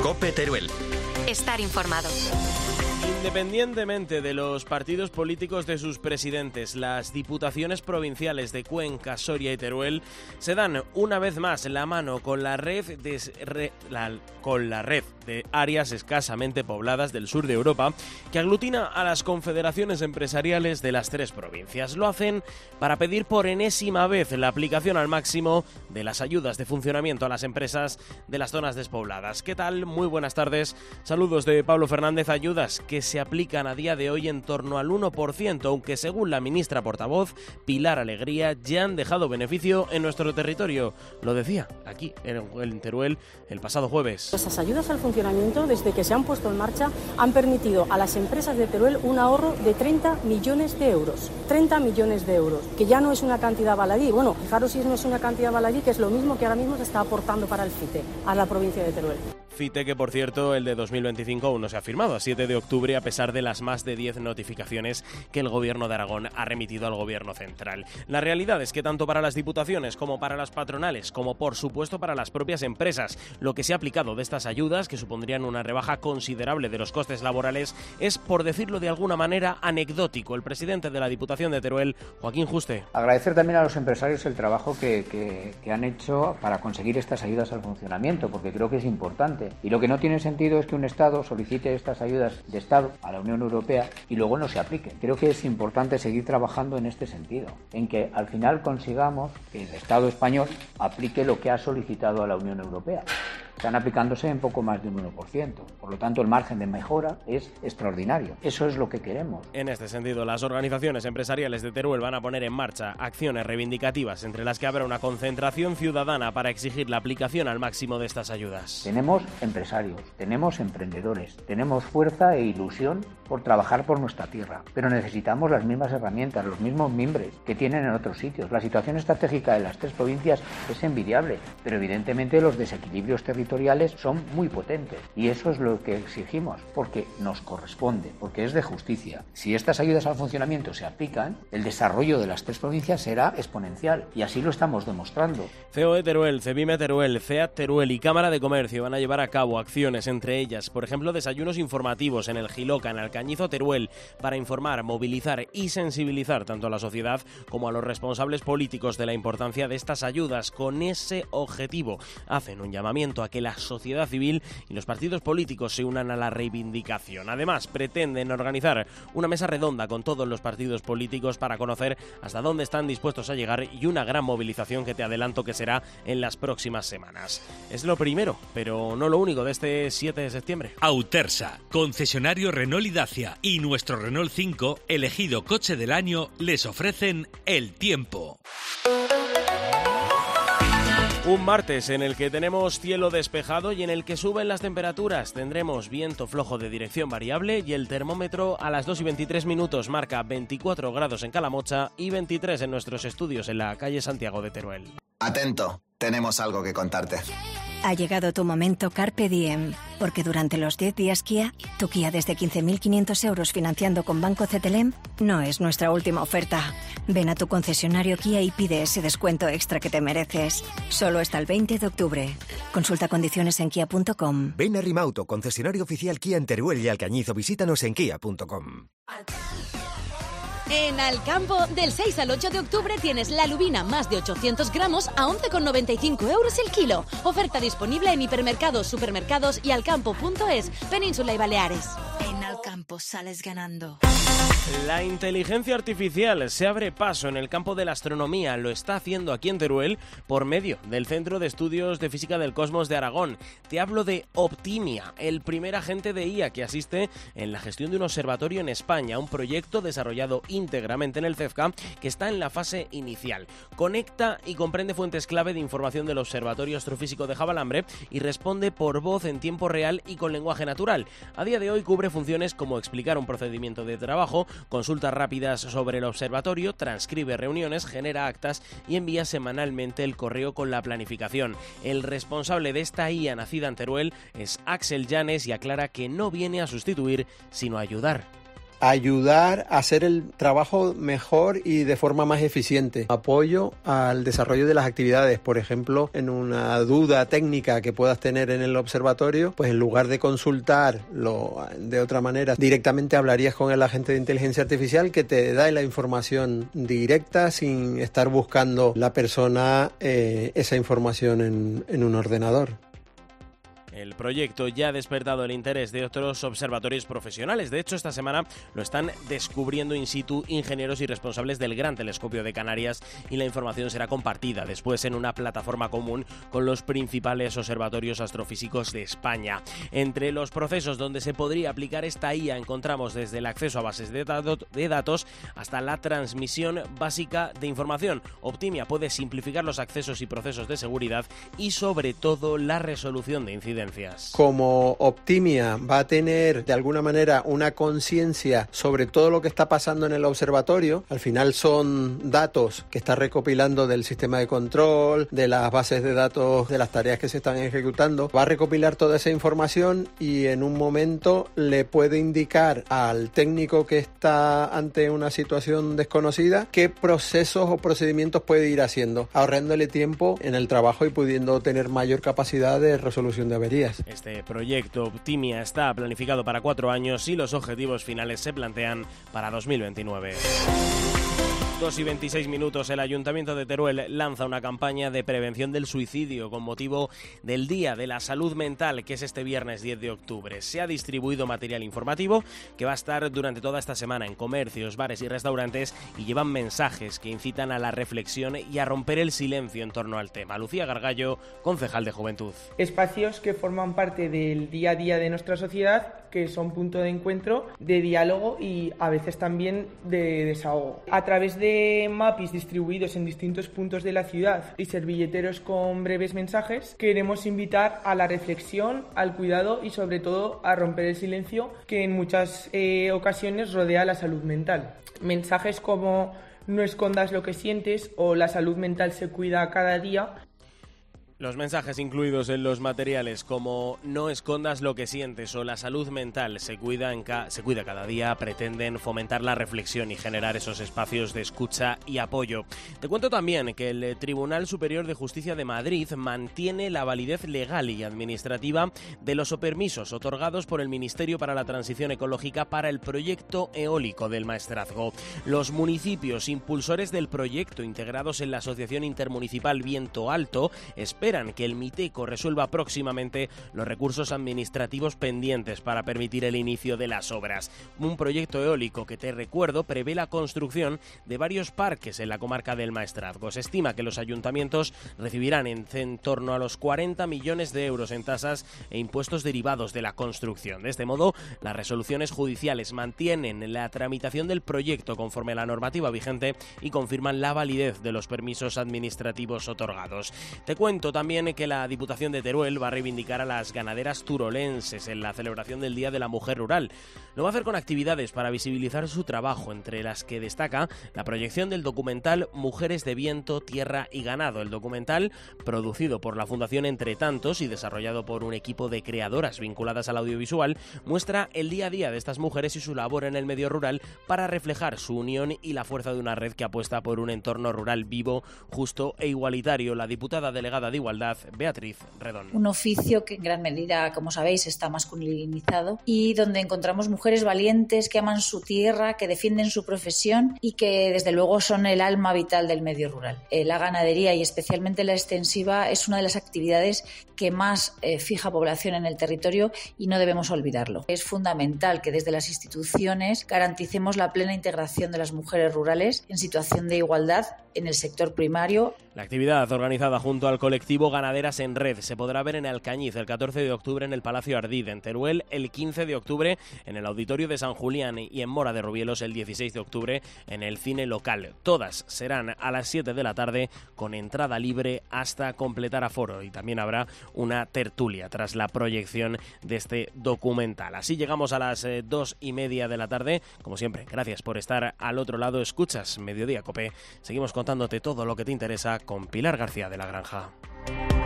COPE Teruel. Estar informado. Independientemente de los partidos políticos de sus presidentes, las diputaciones provinciales de Cuenca, Soria y Teruel se dan una vez más la mano con la red de áreas escasamente pobladas del sur de Europa, que aglutina a las confederaciones empresariales de las tres provincias. Lo hacen para pedir por enésima vez la aplicación al máximo de las ayudas de funcionamiento a las empresas de las zonas despobladas. ¿Qué tal? Muy buenas tardes. Saludos de Pablo Fernández. Ayudas que se aplican a día de hoy en torno al 1%, aunque según la ministra portavoz, Pilar Alegría, ya han dejado beneficio en nuestro territorio. Lo decía aquí, en Teruel, el pasado jueves. Esas ayudas al funcionamiento, desde que se han puesto en marcha, han permitido a las empresas de Teruel un ahorro de 30 millones de euros. 30 millones de euros, que ya no es una cantidad baladí. Bueno, fijaros si no es una cantidad baladí, que es lo mismo que ahora mismo se está aportando para el FITE, a la provincia de Teruel. FITE que, por cierto, el de 2025 aún no se ha firmado, a 7 de octubre, a pesar de las más de 10 notificaciones que el Gobierno de Aragón ha remitido al Gobierno central. La realidad es que tanto para las diputaciones como para las patronales, como por supuesto para las propias empresas, lo que se ha aplicado de estas ayudas, que supondrían una rebaja considerable de los costes laborales, es, por decirlo de alguna manera, anecdótico. El presidente de la Diputación de Teruel, Joaquín Juste. Agradecer también a los empresarios el trabajo que han hecho para conseguir estas ayudas al funcionamiento, porque creo que es importante. Y lo que no tiene sentido es que un Estado solicite estas ayudas de Estado a la Unión Europea y luego no se apliquen. Creo que es importante seguir trabajando en este sentido, en que al final consigamos que el Estado español aplique lo que ha solicitado a la Unión Europea. Están aplicándose en poco más de un 1%. Por lo tanto, el margen de mejora es extraordinario. Eso es lo que queremos. En este sentido, las organizaciones empresariales de Teruel van a poner en marcha acciones reivindicativas, entre las que habrá una concentración ciudadana para exigir la aplicación al máximo de estas ayudas. Tenemos empresarios, tenemos emprendedores, tenemos fuerza e ilusión por trabajar por nuestra tierra, pero necesitamos las mismas herramientas, los mismos mimbres que tienen en otros sitios. La situación estratégica de las tres provincias es envidiable, pero evidentemente los desequilibrios territoriales son muy potentes y eso es lo que exigimos porque nos corresponde, porque es de justicia. Si estas ayudas al funcionamiento se aplican, el desarrollo de las tres provincias será exponencial y así lo estamos demostrando. COE Teruel, CEBIME Teruel, CEAT Teruel y Cámara de Comercio van a llevar a cabo acciones, entre ellas, por ejemplo, desayunos informativos en el Giloca, en Alcañizo Teruel, para informar, movilizar y sensibilizar tanto a la sociedad como a los responsables políticos de la importancia de estas ayudas. Con ese objetivo hacen un llamamiento a que la sociedad civil y los partidos políticos se unan a la reivindicación. Además, pretenden organizar una mesa redonda con todos los partidos políticos para conocer hasta dónde están dispuestos a llegar y una gran movilización que te adelanto que será en las próximas semanas. Es lo primero, pero no lo único, de este 7 de septiembre. Autersa, concesionario Renault y Dacia y nuestro Renault 5, elegido coche del año, les ofrecen el tiempo. Un martes en el que tenemos cielo despejado y en el que suben las temperaturas. Tendremos viento flojo de dirección variable y el termómetro a las 2:23 marca 24 grados en Calamocha y 23 en nuestros estudios en la calle Santiago de Teruel. Atento, tenemos algo que contarte. Ha llegado tu momento Carpe Diem, porque durante los 10 días Kia, tu Kia desde 15.500 euros financiando con Banco CTLM no es nuestra última oferta. Ven a tu concesionario Kia y pide ese descuento extra que te mereces. Solo hasta el 20 de octubre. Consulta condiciones en kia.com. Ven a Rimauto, concesionario oficial Kia en Teruel y Alcañiz, o visítanos en kia.com. En Alcampo, del 6 al 8 de octubre tienes la lubina más de 800 gramos a 11,95 euros el kilo. Oferta disponible en hipermercados, supermercados y alcampo.es, Península y Baleares. En Alcampo sales ganando. La inteligencia artificial se abre paso en el campo de la astronomía. Lo está haciendo aquí en Teruel por medio del Centro de Estudios de Física del Cosmos de Aragón. Te hablo de Optimia, el primer agente de IA que asiste en la gestión de un observatorio en España, un proyecto desarrollado íntegramente en el CEFCA que está en la fase inicial. Conecta y comprende fuentes clave de información del Observatorio Astrofísico de Javalambre y responde por voz en tiempo real y con lenguaje natural. A día de hoy cubre funciones como explicar un procedimiento de trabajo, consultas rápidas sobre el observatorio, transcribe reuniones, genera actas y envía semanalmente el correo con la planificación. El responsable de esta IA nacida en Teruel es Axel Llanes y aclara que no viene a sustituir, sino a ayudar. ayudar a hacer el trabajo mejor y de forma más eficiente. Apoyo al desarrollo de las actividades, por ejemplo, en una duda técnica que puedas tener en el observatorio, pues en lugar de consultarlo de otra manera, directamente hablarías con el agente de inteligencia artificial que te da la información directa sin estar buscando la persona esa información en un ordenador. El proyecto ya ha despertado el interés de otros observatorios profesionales. De hecho, esta semana lo están descubriendo in situ ingenieros y responsables del Gran Telescopio de Canarias, y la información será compartida después en una plataforma común con los principales observatorios astrofísicos de España. Entre los procesos donde se podría aplicar esta IA encontramos desde el acceso a bases de datos hasta la transmisión básica de información. Optimia puede simplificar los accesos y procesos de seguridad y, sobre todo, la resolución de incidencias. Como Optimia va a tener de alguna manera una conciencia sobre todo lo que está pasando en el observatorio, al final son datos que está recopilando del sistema de control, de las bases de datos de las tareas que se están ejecutando, va a recopilar toda esa información y en un momento le puede indicar al técnico que está ante una situación desconocida qué procesos o procedimientos puede ir haciendo, ahorrándole tiempo en el trabajo y pudiendo tener mayor capacidad de resolución de averías. Este proyecto Optimia está planificado para 4 años y los objetivos finales se plantean para 2029. 2:26, el Ayuntamiento de Teruel lanza una campaña de prevención del suicidio con motivo del Día de la Salud Mental, que es este viernes 10 de octubre. Se ha distribuido material informativo que va a estar durante toda esta semana en comercios, bares y restaurantes, y llevan mensajes que incitan a la reflexión y a romper el silencio en torno al tema. Lucía Gargallo, concejal de Juventud. Espacios que forman parte del día a día de nuestra sociedad, que son punto de encuentro, de diálogo y a veces también de desahogo. A través de mapis distribuidos en distintos puntos de la ciudad y servilleteros con breves mensajes, queremos invitar a la reflexión, al cuidado y sobre todo a romper el silencio que en muchas ocasiones rodea la salud mental. Mensajes como "no escondas lo que sientes" o "la salud mental se cuida cada día". Los mensajes incluidos en los materiales como "no escondas lo que sientes" o "la salud mental se cuida cada día" pretenden fomentar la reflexión y generar esos espacios de escucha y apoyo. Te cuento también que el Tribunal Superior de Justicia de Madrid mantiene la validez legal y administrativa de los permisos otorgados por el Ministerio para la Transición Ecológica para el proyecto eólico del Maestrazgo. Los municipios impulsores del proyecto, integrados en la Asociación Intermunicipal Viento Alto, esperan que el Miteco resuelva próximamente los recursos administrativos pendientes para permitir el inicio de las obras. Un proyecto eólico que, te recuerdo, prevé la construcción de varios parques en la comarca del Maestrazgo. Se estima que los ayuntamientos recibirán en torno a los 40 millones de euros en tasas e impuestos derivados de la construcción. De este modo, las resoluciones judiciales mantienen la tramitación del proyecto conforme a la normativa vigente y confirman la validez de los permisos administrativos otorgados. Te cuento también que la Diputación de Teruel va a reivindicar a las ganaderas turolenses en la celebración del Día de la Mujer Rural. Lo va a hacer con actividades para visibilizar su trabajo, entre las que destaca la proyección del documental Mujeres de Viento, Tierra y Ganado. El documental, producido por la Fundación Entre Tantos y desarrollado por un equipo de creadoras vinculadas al audiovisual, muestra el día a día de estas mujeres y su labor en el medio rural para reflejar su unión y la fuerza de una red que apuesta por un entorno rural vivo, justo e igualitario. La diputada delegada de Igualdad, Beatriz Redón. Un oficio que en gran medida, como sabéis, está masculinizado y donde encontramos mujeres valientes que aman su tierra, que defienden su profesión y que desde luego son el alma vital del medio rural. La ganadería y especialmente la extensiva es una de las actividades que más fija población en el territorio y no debemos olvidarlo. Es fundamental que desde las instituciones garanticemos la plena integración de las mujeres rurales en situación de igualdad en el sector primario. La actividad, organizada junto al colectivo Ganaderas en Red, se podrá ver en Alcañiz el 14 de octubre en el Palacio Ardid, en Teruel el 15 de octubre en el Auditorio de San Julián y en Mora de Rubielos el 16 de octubre en el Cine Local. Todas serán a las 7 de la tarde con entrada libre hasta completar aforo, y también habrá una tertulia tras la proyección de este documental. Así llegamos a las 2:30 de la tarde. Como siempre, gracias por estar al otro lado. Escuchas Mediodía Cope. Seguimos contándote todo lo que te interesa con Pilar García de la Granja.